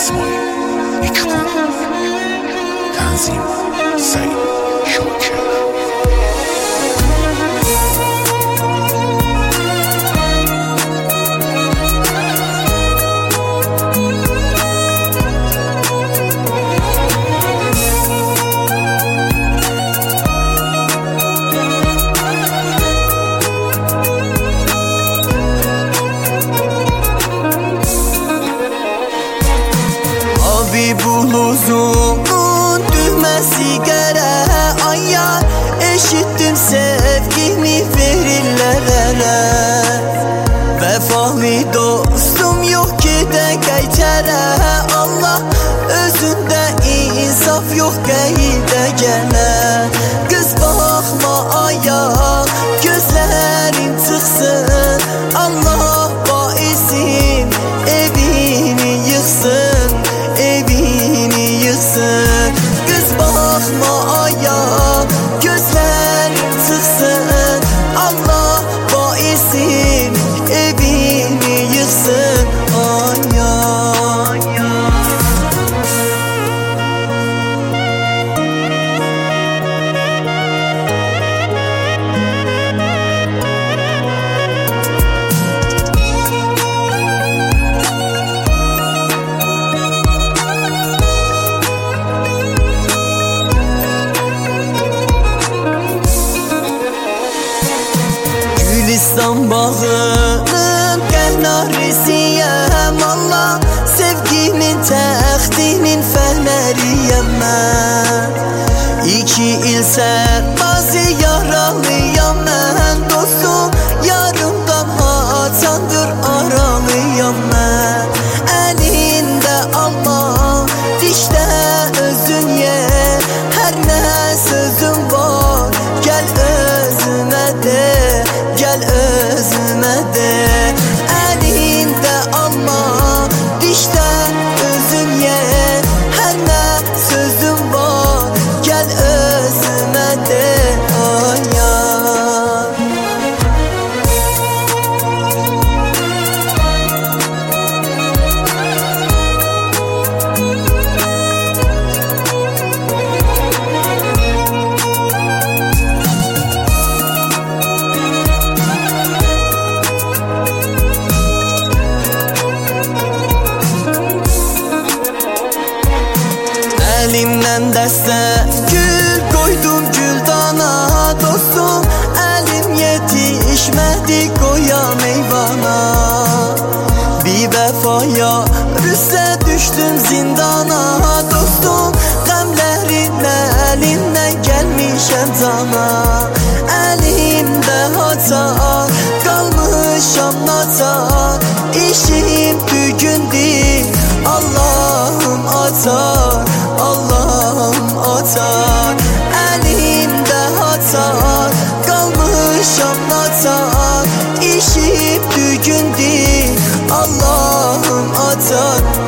İsmail İkbal, Tanzim Said Şoker. Buluzumun düğmesi gere ayya, eşittim sevgini verirler ele. Vefalı dostum yok ki de geçere, Allah özünde insaf yok geyde gene. Kız bakma aya, gözlerin çıksın, Allah baisim evini yıksın, evini yıksın. Kız bakma aya, gözlerin çıksın, Allah baisim evini yıksın aya. Gülistan bağının kenarısıyım, Allah sevgimin təxtinin fəhləriyəm mən. 2 il sərbazi yaralıyam mən, dostum yarımdan haçandır aralıyam mən. Əlində alma, dişdə özün ye, hər nə sözün var, gəl özümə de, gel özüme de. Elinde alma, dişten özün ye, her ne sözüm var, gel özüme de aya. Elimden dəstə gül koydum güldana, dostum elim yetişmədi qoya meyvana. Bir vəfaya rüssə düşdüm zindana, dostum qəmlərin əlindən gəlmişəm cana. Əlimdə haçar, qalmışam naçar, işim dügündür, Allahım açar, Allahım açar. Elimdə haçar, qalmışam naçar, işim dügündür, Allahım açar.